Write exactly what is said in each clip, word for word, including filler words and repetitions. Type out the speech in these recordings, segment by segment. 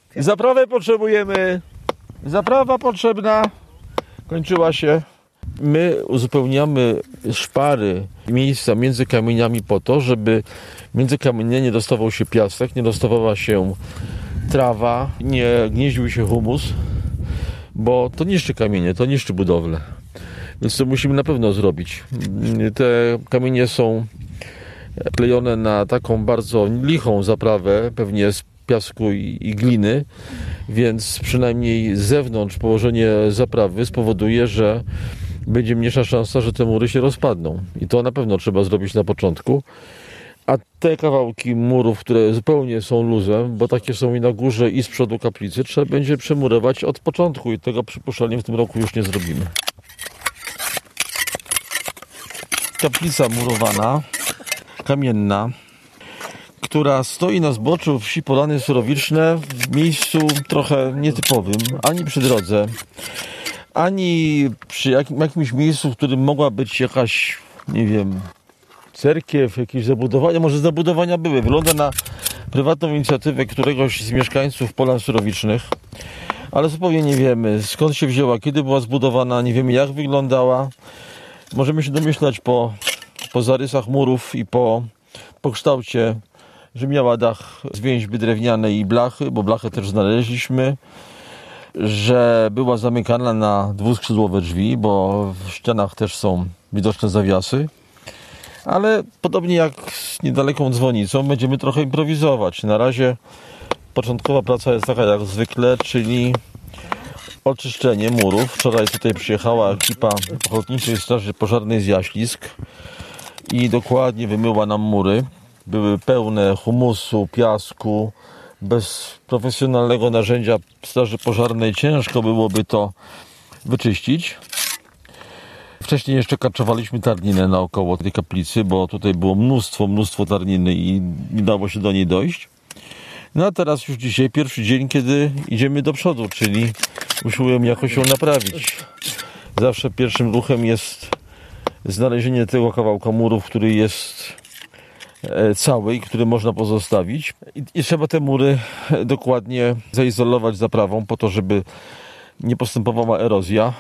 Zaprawę potrzebujemy. Zaprawa potrzebna. Kończyła się. My uzupełniamy szpary, miejsca między kamieniami po to, żeby między kamienie nie dostawał się piasek, nie dostawała się trawa, nie gnieździł się humus, bo to niszczy kamienie, to niszczy budowlę. Więc to musimy na pewno zrobić. Te kamienie są klejone na taką bardzo lichą zaprawę, pewnie z piasku i, i gliny, więc przynajmniej z zewnątrz położenie zaprawy spowoduje, że będzie mniejsza szansa, że te mury się rozpadną. I to na pewno trzeba zrobić na początku. A te kawałki murów, które zupełnie są luzem, bo takie są i na górze, i z przodu kaplicy, trzeba będzie przemurować od początku i tego przypuszczalnie w tym roku już nie zrobimy. Kaplica murowana, kamienna, która stoi na zboczu wsi Polany Surowiczne w miejscu trochę nietypowym, ani przy drodze, ani przy jakim, jakimś miejscu, w którym mogła być jakaś, nie wiem, cerkiew, jakieś zabudowania, może zabudowania były. Wygląda na prywatną inicjatywę któregoś z mieszkańców Polan Surowicznych, ale zupełnie nie wiemy, skąd się wzięła, kiedy była zbudowana, nie wiemy, jak wyglądała. Możemy się domyślać po, po zarysach murów i po, po kształcie, że miała dach z więźby drewnianej i blachy, bo blachę też znaleźliśmy, że była zamykana na dwuskrzydłowe drzwi, bo w ścianach też są widoczne zawiasy. Ale podobnie jak z niedaleką dzwonicą będziemy trochę improwizować. Na razie początkowa praca jest taka jak zwykle, czyli oczyszczenie murów. Wczoraj tutaj przyjechała ekipa Ochotniczej Straży Pożarnej z Jaślisk i dokładnie wymyła nam mury. Były pełne humusu, piasku. Bez profesjonalnego narzędzia Straży Pożarnej ciężko byłoby to wyczyścić. Wcześniej jeszcze karczowaliśmy tarninę naokoło tej kaplicy, bo tutaj było mnóstwo, mnóstwo tarniny i nie dało się do niej dojść. No a teraz już dzisiaj pierwszy dzień, kiedy idziemy do przodu, czyli usiłujemy jakoś ją naprawić. Zawsze pierwszym ruchem jest znalezienie tego kawałka murów, który jest cały i który można pozostawić. I, i trzeba te mury dokładnie zaizolować zaprawą po to, żeby nie postępowała erozja.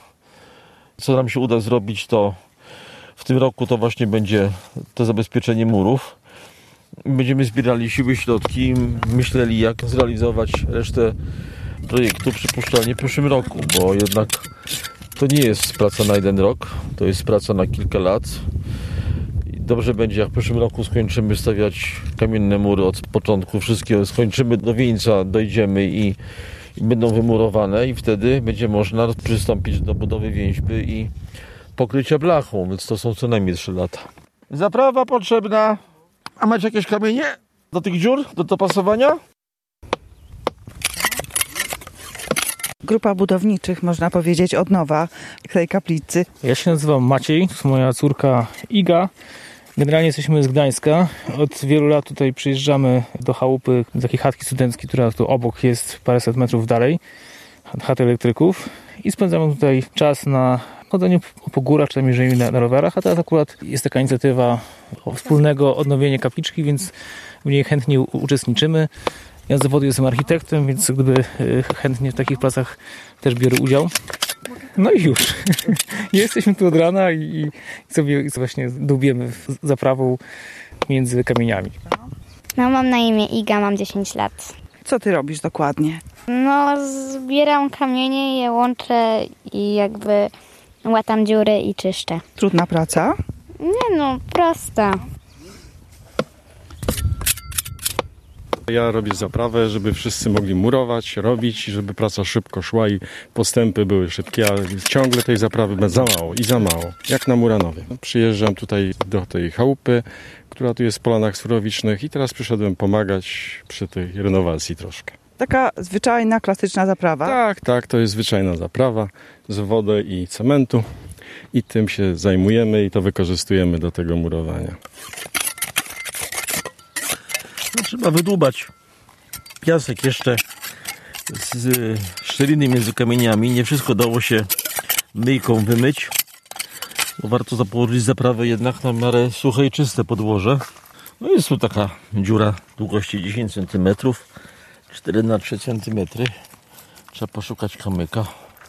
Co nam się uda zrobić, to w tym roku to właśnie będzie to zabezpieczenie murów. Będziemy zbierali siły, środki, myśleli, jak zrealizować resztę projektu przypuszczalnie w przyszłym roku, bo jednak to nie jest praca na jeden rok, to jest praca na kilka lat. Dobrze będzie, jak w przyszłym roku skończymy stawiać kamienne mury od początku, wszystkie skończymy, do wieńca dojdziemy i i będą wymurowane i wtedy będzie można przystąpić do budowy więźby i pokrycia blachą, więc to są co najmniej trzy lata. Zaprawa potrzebna. A macie jakieś kamienie do tych dziur, do dopasowania? Grupa budowniczych, można powiedzieć, od nowa tej kaplicy. Ja się nazywam Maciej, to jest moja córka Iga. Generalnie jesteśmy z Gdańska. Od wielu lat tutaj przyjeżdżamy do chałupy, do takiej chatki studenckiej, która tu obok jest paręset metrów dalej, chaty elektryków, i spędzamy tutaj czas na chodzeniu po górach, czy tam jeżdżeniu na, na rowerach, a teraz akurat jest taka inicjatywa wspólnego odnowienia kapliczki, więc w niej chętnie u- uczestniczymy. Ja z zawodu jestem architektem, więc gdyby chętnie w takich pracach też biorę udział. No i już. Jesteśmy tu od rana i, i sobie właśnie dłubiemy zaprawą między kamieniami. No, mam na imię Iga, mam dziesięć lat. Co ty robisz dokładnie? No, zbieram kamienie, je łączę i jakby łatam dziury i czyszczę. Trudna praca? Nie no, prosta. Ja robię zaprawę, żeby wszyscy mogli murować, robić, żeby praca szybko szła i postępy były szybkie, ale ciągle tej zaprawy za mało i za mało, jak na Muranowie. Przyjeżdżam tutaj do tej chałupy, która tu jest w Polanach Surowicznych, i teraz przyszedłem pomagać przy tej renowacji troszkę. Taka zwyczajna, klasyczna zaprawa? Tak, tak, to jest zwyczajna zaprawa z wody i cementu i tym się zajmujemy i to wykorzystujemy do tego murowania. No, trzeba wydłubać piasek jeszcze z szczeliny między kamieniami. Nie wszystko dało się myjką wymyć, bo warto położyć zaprawę jednak na miarę suche i czyste podłoże. No jest tu taka dziura długości dziesięć centymetrów, cztery na trzy centymetry. Trzeba poszukać kamyka,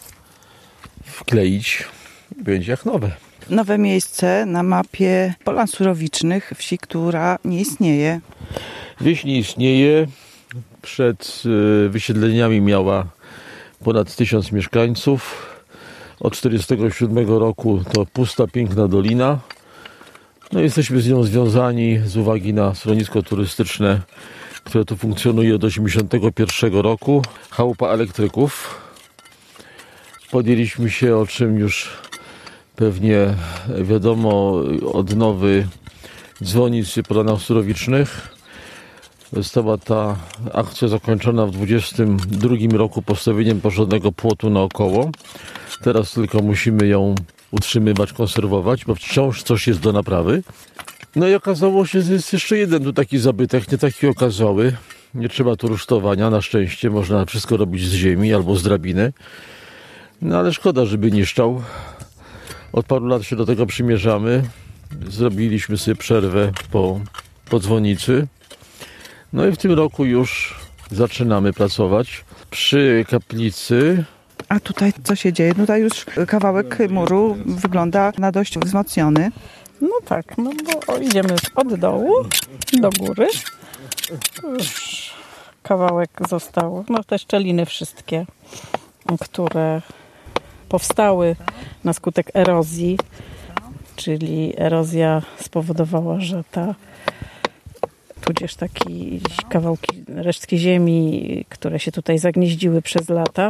wkleić i będzie jak nowe. Nowe miejsce na mapie Polan Surowicznych, wsi, która nie istnieje. Wieś nie istnieje. Przed y, wysiedleniami miała ponad tysiąc mieszkańców. Od tysiąc dziewięćset czterdziestego siódmego roku to pusta, piękna dolina. No, jesteśmy z nią związani z uwagi na schronisko turystyczne, które tu funkcjonuje od tysiąc dziewięćset osiemdziesiątego pierwszego roku. Chałupa elektryków. Podjęliśmy się, o czym już pewnie wiadomo, odnowy dzwonic w Polanach Surowicznych. Została ta akcja zakończona w dwudziestym drugim roku postawieniem porządnego płotu naokoło. Teraz tylko musimy ją utrzymywać, konserwować, bo wciąż coś jest do naprawy. No i okazało się, że jest jeszcze jeden tu taki zabytek, nie taki okazały. Nie trzeba tu rusztowania, na szczęście można wszystko robić z ziemi albo z drabiny. No ale szkoda, żeby niszczał. Od paru lat się do tego przymierzamy. Zrobiliśmy sobie przerwę po, po dzwonicy. No i w tym roku już zaczynamy pracować przy kaplicy. A tutaj co się dzieje? Tutaj już kawałek muru wygląda na dość wzmocniony. No tak, no bo idziemy od dołu do góry. Już kawałek został, no te szczeliny wszystkie, które powstały na skutek erozji, czyli erozja spowodowała, że ta tudzież takie kawałki, resztki ziemi, które się tutaj zagnieździły przez lata,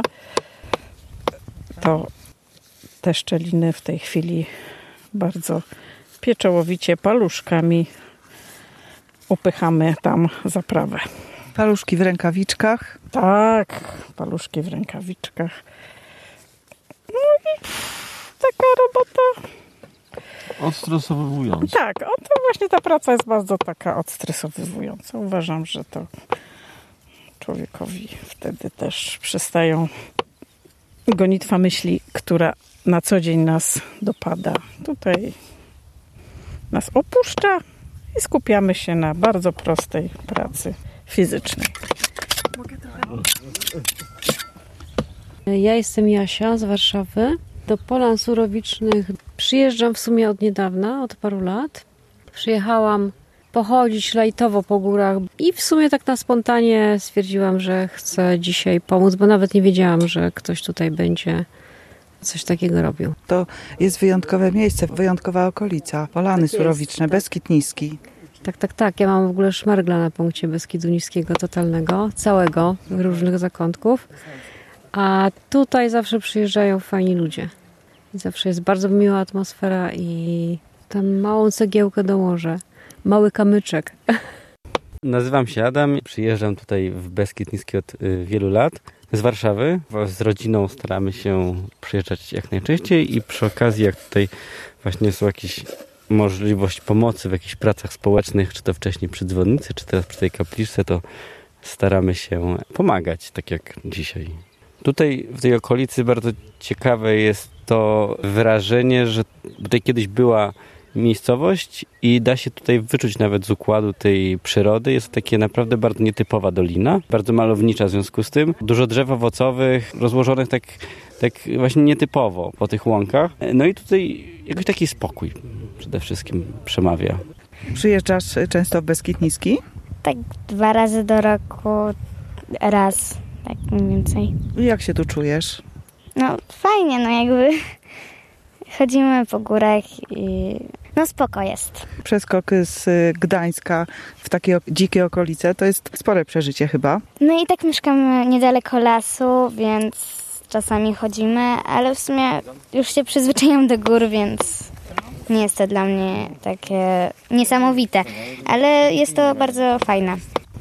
to te szczeliny w tej chwili bardzo pieczołowicie paluszkami upychamy tam zaprawę. Paluszki w rękawiczkach. Tak, paluszki w rękawiczkach. No i taka robota. Odstresowująca. Tak, o, to właśnie ta praca jest bardzo taka odstresowująca. Uważam, że to człowiekowi wtedy też przestają gonitwa myśli, która na co dzień nas dopada. Tutaj nas opuszcza i skupiamy się na bardzo prostej pracy fizycznej. Ja jestem Jasia z Warszawy. Do Polan Surowicznych przyjeżdżam w sumie od niedawna, od paru lat. Przyjechałam pochodzić lajtowo po górach i w sumie tak na spontanie stwierdziłam, że chcę dzisiaj pomóc, bo nawet nie wiedziałam, że ktoś tutaj będzie coś takiego robił. To jest wyjątkowe miejsce, wyjątkowa okolica. Polany Surowiczne, Beskid Niski. Tak, tak, tak. Ja mam w ogóle szmergla na punkcie Beskidu Niskiego totalnego, całego, różnych zakątków. A tutaj zawsze przyjeżdżają fajni ludzie. I zawsze jest bardzo miła atmosfera i tam małą cegiełkę dołożę. Mały kamyczek. Nazywam się Adam. Przyjeżdżam tutaj w Beskid Niski od y, wielu lat. Z Warszawy. Z rodziną staramy się przyjeżdżać jak najczęściej i przy okazji, jak tutaj właśnie są jakieś możliwość pomocy w jakichś pracach społecznych, czy to wcześniej przy dzwonnicy, czy teraz przy tej kapliczce, to staramy się pomagać, tak jak dzisiaj. Tutaj w tej okolicy bardzo ciekawe jest to wyrażenie, że tutaj kiedyś była miejscowość i da się tutaj wyczuć nawet z układu tej przyrody. Jest to takie naprawdę bardzo nietypowa dolina, bardzo malownicza w związku z tym. Dużo drzew owocowych, rozłożonych tak, tak właśnie nietypowo po tych łąkach. No i tutaj jakiś taki spokój przede wszystkim przemawia. Przyjeżdżasz często w Beskid Niski? Tak dwa razy do roku, raz, tak mniej więcej. I jak się tu czujesz? No fajnie, no jakby chodzimy po górach i no spoko jest. Przeskok z Gdańska w takie dzikie okolice to jest spore przeżycie chyba. No i tak mieszkamy niedaleko lasu, więc czasami chodzimy, ale w sumie już się przyzwyczaiłam do gór, więc nie jest to dla mnie takie niesamowite, ale jest to bardzo fajne.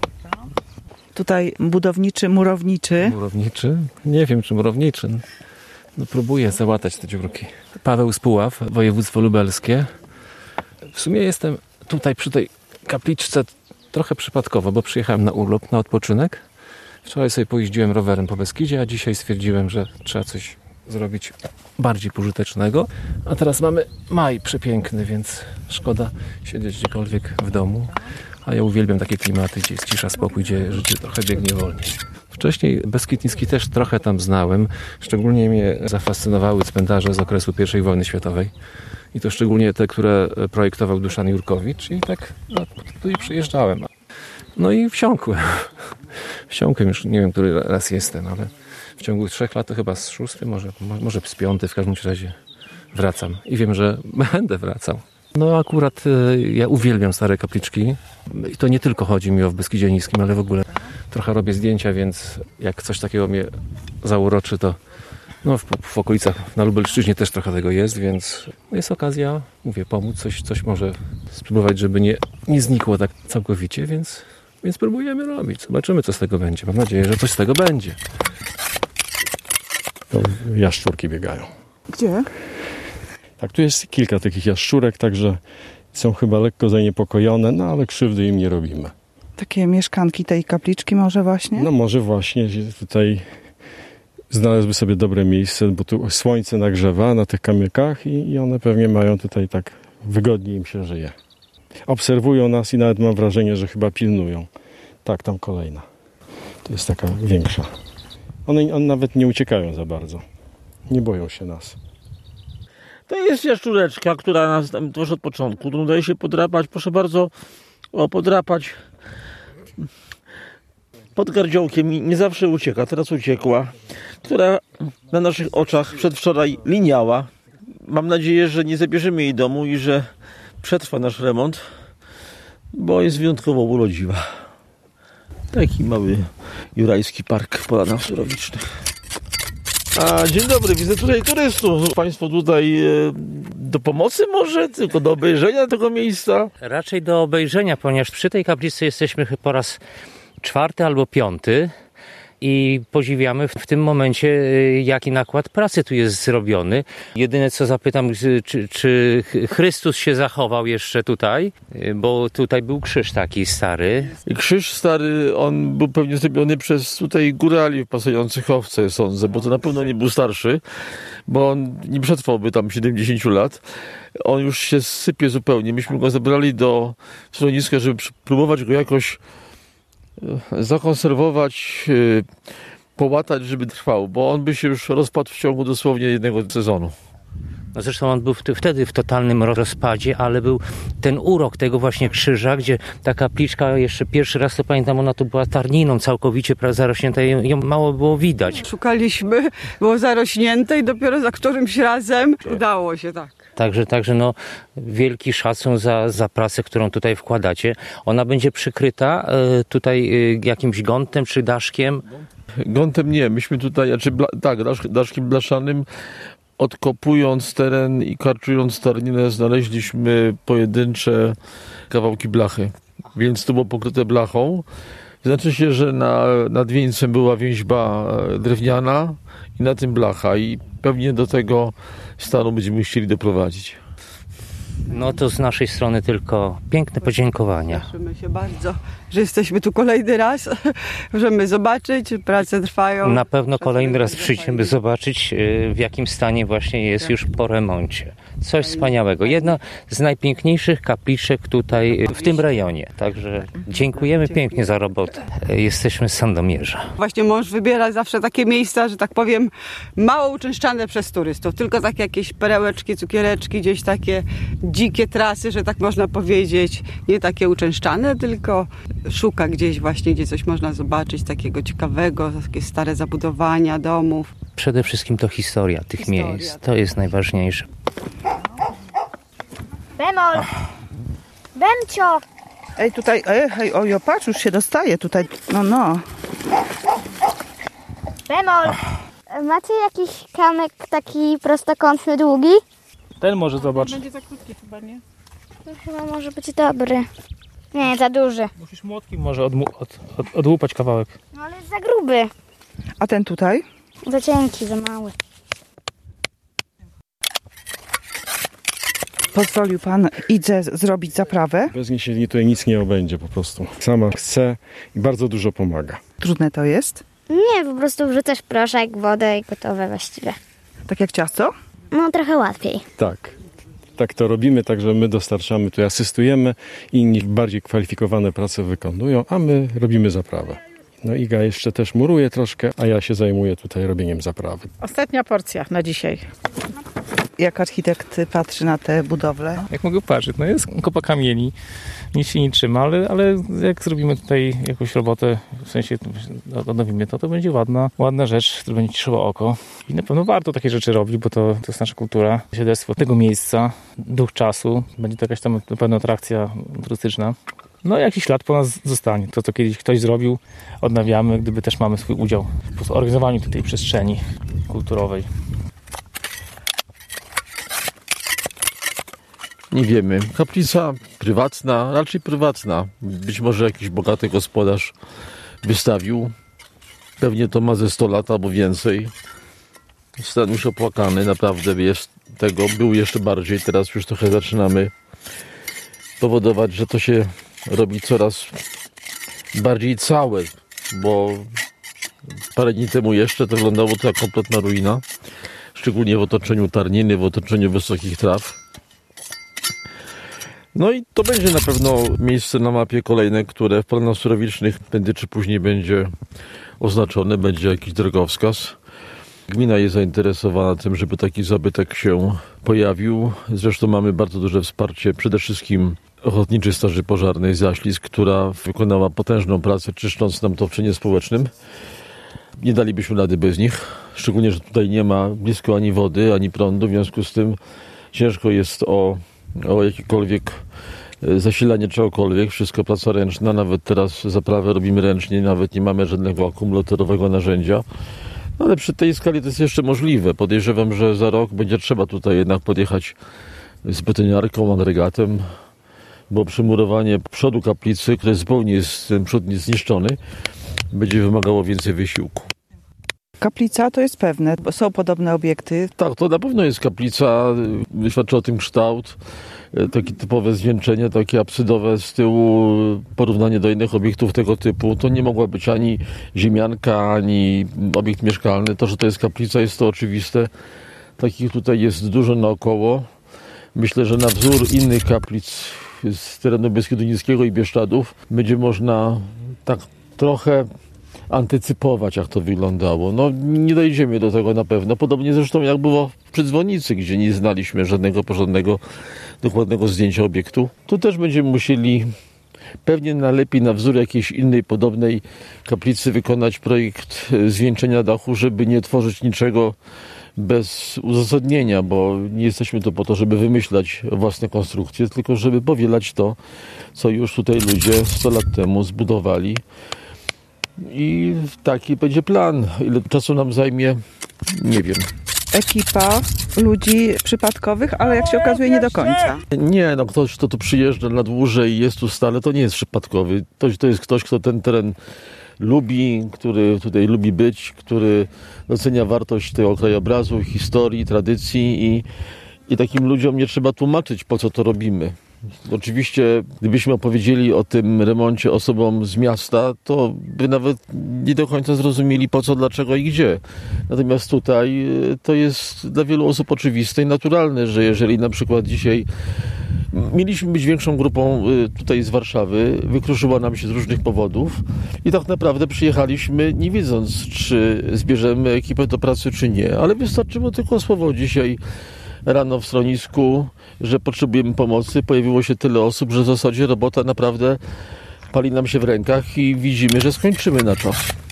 Tutaj budowniczy, murowniczy. Murowniczy? Nie wiem, czy murowniczy. No, próbuję załatać te dziurki. Paweł z Puław, województwo lubelskie. W sumie jestem tutaj przy tej kapliczce trochę przypadkowo, bo przyjechałem na urlop, na odpoczynek. Wczoraj sobie pojeździłem rowerem po Beskidzie, a dzisiaj stwierdziłem, że trzeba coś zrobić bardziej pożytecznego. A teraz mamy maj przepiękny, więc szkoda siedzieć gdziekolwiek w domu. A ja uwielbiam takie klimaty, gdzie jest cisza, spokój, gdzie życie trochę biegnie wolniej. Wcześniej Beskid Niski też trochę tam znałem. Szczególnie mnie zafascynowały cmentarze z okresu pierwszej wojny światowej. I to szczególnie te, które projektował Duszan Jurkowicz. I tak no, tu i przyjeżdżałem. No i wsiąkłem. Wsiąkłem już, nie wiem, który raz jestem, ale w ciągu trzech lat to chyba z szósty, może, może z piąty, w każdym razie wracam. I wiem, że będę wracał. No akurat y, ja uwielbiam stare kapliczki. I to nie tylko chodzi mi o w Beskidzie Niskim, ale w ogóle trochę robię zdjęcia, więc jak coś takiego mnie zauroczy, to no, w, w okolicach na Lubelszczyźnie też trochę tego jest, więc jest okazja, mówię, pomóc, coś, coś może spróbować, żeby nie, nie znikło tak całkowicie, więc, więc próbujemy robić. Zobaczymy, co z tego będzie. Mam nadzieję, że coś z tego będzie. To jaszczurki biegają. Gdzie? Tak, tu jest kilka takich jaszczurek, także są chyba lekko zaniepokojone, no ale krzywdy im nie robimy. Takie mieszkanki tej kapliczki może właśnie? No może właśnie tutaj znalazły sobie dobre miejsce, bo tu słońce nagrzewa na tych kamykach i, i one pewnie mają tutaj tak wygodnie im się żyje. Obserwują nas i nawet mam wrażenie, że chyba pilnują. Tak, tam kolejna. To jest taka większa. One, one nawet nie uciekają za bardzo. Nie boją się nas. To jest jaszczureczka, która nas tam też od początku, którą daje się podrapać. Proszę bardzo, o, podrapać pod gardziołkiem. Nie zawsze ucieka, teraz uciekła. Która na naszych oczach przedwczoraj liniała. Mam nadzieję, że nie zabierzemy jej domu i że przetrwa nasz remont, bo jest wyjątkowo urodziwa. Taki mały jurajski park w Polanach Surowicznych. A, dzień dobry, widzę tutaj turystów. Państwo tutaj e, do pomocy może, tylko do obejrzenia tego miejsca? Raczej do obejrzenia, ponieważ przy tej kaplicy jesteśmy po raz czwarty albo piąty i podziwiamy w tym momencie, jaki nakład pracy tu jest zrobiony. Jedyne co zapytam, czy, czy Chrystus się zachował jeszcze tutaj, bo tutaj był krzyż taki stary. Krzyż stary, on był pewnie zrobiony przez tutaj górali pasujących owce, sądzę, bo to na pewno nie był starszy, bo on nie przetrwałby tam siedemdziesiąt lat. On już się sypie zupełnie. Myśmy go zabrali do schroniska, żeby próbować go jakoś zakonserwować, połatać, żeby trwał, bo on by się już rozpadł w ciągu dosłownie jednego sezonu. No zresztą on był wtedy w totalnym rozpadzie, ale był ten urok tego właśnie krzyża, gdzie ta kapliczka, jeszcze pierwszy raz to pamiętam, ona tu była tarniną całkowicie zarośnięta i ją mało było widać. Szukaliśmy, było zarośnięte i dopiero za którymś razem udało się, tak. Także, także no, wielki szacun za, za pracę, którą tutaj wkładacie. Ona będzie przykryta y, tutaj y, jakimś gątem czy daszkiem? Gątem nie, myśmy tutaj, znaczy, bla, tak, dasz, daszkiem blaszanym, odkopując teren i karczując tarninę, znaleźliśmy pojedyncze kawałki blachy, więc to było pokryte blachą. Znaczy się, że na, nad wieńcem była więźba drewniana i na tym blacha i pewnie do tego stanu będziemy chcieli doprowadzić. No to z naszej strony tylko piękne podziękowania. Cieszymy się bardzo, że jesteśmy tu kolejny raz. Możemy zobaczyć, prace trwają. Na pewno kolejny raz przyjdziemy zobaczyć, w jakim stanie właśnie jest już po remoncie. Coś wspaniałego. Jedna z najpiękniejszych kapliczek tutaj w tym rejonie. Także dziękujemy pięknie za robotę. Jesteśmy z Sandomierza. Właśnie mąż wybiera zawsze takie miejsca, że tak powiem, mało uczęszczane przez turystów. Tylko takie jakieś perełeczki, cukiereczki, gdzieś takie dzikie trasy, że tak można powiedzieć. Nie takie uczęszczane, tylko szuka gdzieś właśnie, gdzie coś można zobaczyć takiego ciekawego, takie stare zabudowania domów. Przede wszystkim to historia tych historia. miejsc. To jest najważniejsze. Bemol! Bemcio! Ej, tutaj, ej, hej, ojo, patrz, już się dostaje tutaj, no, no. Bemol! Macie jakiś kamyk taki prostokątny, długi? Ten może zobacz. Będzie za krótki chyba, nie? To chyba może być dobry. Nie, za duży. Musisz młotkiem może odmu- od, od, odłupać kawałek. No ale jest za gruby. A ten tutaj? Za cienki, za mały. Pozwolił pan Idze zrobić zaprawę? Bez niej się tutaj nic nie obędzie po prostu. Sama chce i bardzo dużo pomaga. Trudne to jest? Nie, po prostu wrzucasz proszek, wodę i gotowe właściwie. Tak jak ciasto? No trochę łatwiej. Tak. Tak to robimy, także my dostarczamy, tu asystujemy, inni bardziej kwalifikowane prace wykonują, a my robimy zaprawę. No Iga jeszcze też muruje troszkę, a ja się zajmuję tutaj robieniem zaprawy. Ostatnia porcja na dzisiaj. Jak architekt patrzy na te budowle? Jak mogę patrzeć? No jest kopa kamieni, nic się nie trzyma, ale, ale jak zrobimy tutaj jakąś robotę, w sensie odnowimy to, to będzie ładna, ładna rzecz, która będzie cieszyła oko. I na pewno warto takie rzeczy robić, bo to, to jest nasza kultura, świadectwo tego miejsca, duch czasu, będzie to jakaś tam na pewno atrakcja turystyczna. No jakiś ślad po nas zostanie. To, co kiedyś ktoś zrobił, odnawiamy, gdyby też mamy swój udział w organizowaniu tej przestrzeni kulturowej. Nie wiemy. Kaplica prywatna, raczej prywatna. Być może jakiś bogaty gospodarz wystawił. Pewnie to ma ze sto lat albo więcej. Stan już opłakany, naprawdę jest tego. Był jeszcze bardziej, teraz już trochę zaczynamy powodować, że to się robi coraz bardziej całe, bo parę dni temu jeszcze to wyglądało to jak kompletna ruina. Szczególnie w otoczeniu tarniny, w otoczeniu wysokich traw. No i to będzie na pewno miejsce na mapie kolejne, które w planach surowicznych prędzej czy później będzie oznaczone, będzie jakiś drogowskaz. Gmina jest zainteresowana tym, żeby taki zabytek się pojawił. Zresztą mamy bardzo duże wsparcie przede wszystkim Ochotniczej Straży Pożarnej z Jaślic, która wykonała potężną pracę, czyszcząc nam to w czynie społecznym. Nie dalibyśmy rady bez nich, szczególnie, że tutaj nie ma blisko ani wody, ani prądu, w związku z tym ciężko jest o, o jakiekolwiek zasilanie czegokolwiek, wszystko praca ręczna, nawet teraz zaprawę robimy ręcznie, nawet nie mamy żadnego akumulatorowego narzędzia. No ale przy tej skali to jest jeszcze możliwe. Podejrzewam, że za rok będzie trzeba tutaj jednak podjechać z betoniarką, agregatem, bo przymurowanie przodu kaplicy, który zupełnie jest, ten przód jest zniszczony, będzie wymagało więcej wysiłku. Kaplica to jest pewne, bo są podobne obiekty. Tak, to na pewno jest kaplica, świadczy o tym kształt, takie typowe zwieńczenie, takie absydowe z tyłu, porównanie do innych obiektów tego typu. To nie mogła być ani ziemianka, ani obiekt mieszkalny. To, że to jest kaplica, jest to oczywiste. Takich tutaj jest dużo naokoło. Myślę, że na wzór innych kaplic z terenu Beskidu Niskiego i Bieszczadów będzie można tak trochę antycypować, jak to wyglądało. No nie dojdziemy do tego na pewno. Podobnie zresztą jak było przy dzwonicy, gdzie nie znaliśmy żadnego porządnego, dokładnego zdjęcia obiektu. Tu też będziemy musieli pewnie najlepiej na wzór jakiejś innej podobnej kaplicy wykonać projekt zwieńczenia dachu, żeby nie tworzyć niczego bez uzasadnienia, bo nie jesteśmy tu po to, żeby wymyślać własne konstrukcje, tylko żeby powielać to, co już tutaj ludzie sto lat temu zbudowali. I taki będzie plan. Ile czasu nam zajmie, nie wiem. Ekipa ludzi przypadkowych, ale jak się okazuje nie do końca. Nie, no ktoś, kto tu przyjeżdża na dłużej i jest tu stale, to nie jest przypadkowy. To, to jest ktoś, kto ten teren lubi, który tutaj lubi być, który docenia wartość tego krajobrazu, historii, tradycji i, i takim ludziom nie trzeba tłumaczyć, po co to robimy. Oczywiście, gdybyśmy opowiedzieli o tym remoncie osobom z miasta, to by nawet nie do końca zrozumieli po co, dlaczego i gdzie. Natomiast tutaj to jest dla wielu osób oczywiste i naturalne, że jeżeli na przykład dzisiaj mieliśmy być większą grupą tutaj z Warszawy, wykruszyła nam się z różnych powodów i tak naprawdę przyjechaliśmy nie wiedząc, czy zbierzemy ekipę do pracy, czy nie, ale wystarczyło tylko słowo dzisiaj rano w schronisku, że potrzebujemy pomocy. Pojawiło się tyle osób, że w zasadzie robota naprawdę pali nam się w rękach i widzimy, że skończymy na czas.